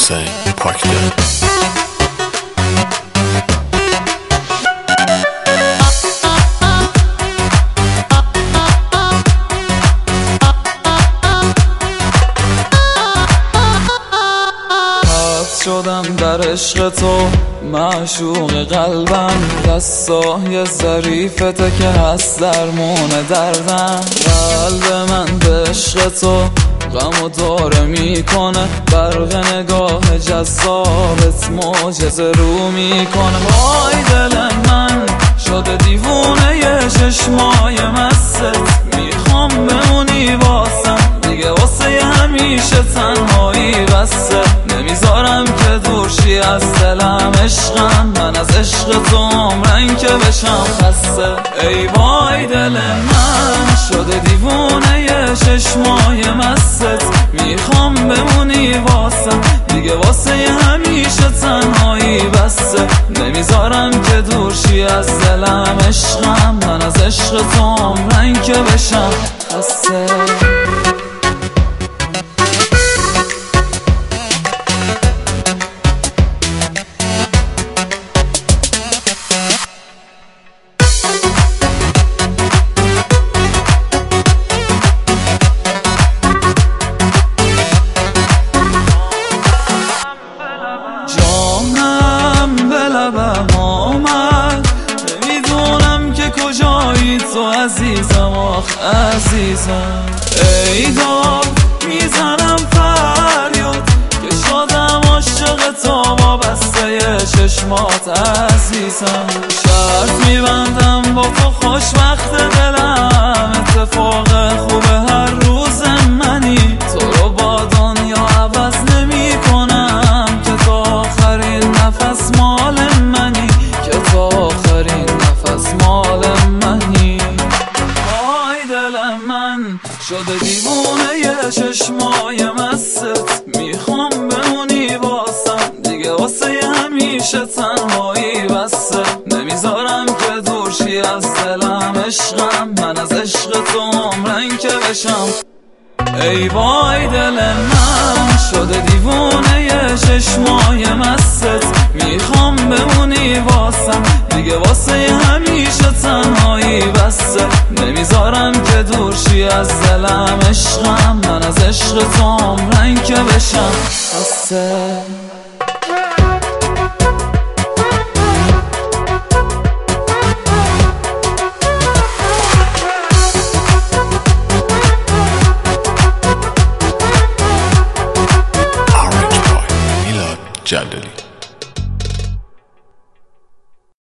حسین پاکدل. شدم در عشق تو معشوق قلبم، دستای ظریفته که هست درمون دردم. قلب من به عشق تو غم و داره میکنه، برق نگاه جذابت معجزه رو میکنه. وای دل من شده دیوونه ی چشمای مست، میخوام بمونی واسم دیگه، واسه همیشه تنهایی بسه. نمیذارم که دورشی از دلم عشقم، من از عشق تو عمرن که بشم خسته. ای وای دل من شده دیوونه ی چشمای مست، میخوام بمونی واسم دیگه، واسه همیشه تنهایی بسه. نمیذارم که دورشی از دلم عشقم، من از عشق تو عمرن که بشم خسته. نمیدونم که کجایی تو عزیزم، آخ عزیزم. ای دار میزنم فریاد که شدم عاشق تو، وابسته چشمات عزیزم. شرط میبندم با تو خوشبخت دلم، اتفاق خوبه هر روز منی. تو رو با دنیا عوض نمی کنم، که تا آخرین نفس مال منی، که تا آخرین نفس مال منی. وای دل من شده دیوونه ی چشمای مست، میخوام بمونی واسم دیگه، واسه همیشه تنهایی بسه. نمیذارم که دورشی از دلم عشقم، من از عشق تو عمرن که بشم. ای وای دل من شده دیوونه ی چشمای مست، میخوام بمونی واسم دیگه، واسه همیشه تنهایی بسه. نمیذارم که دورشی از دلم عشقم، من از عشق تو عمرن که بشم خسته. جلدلی.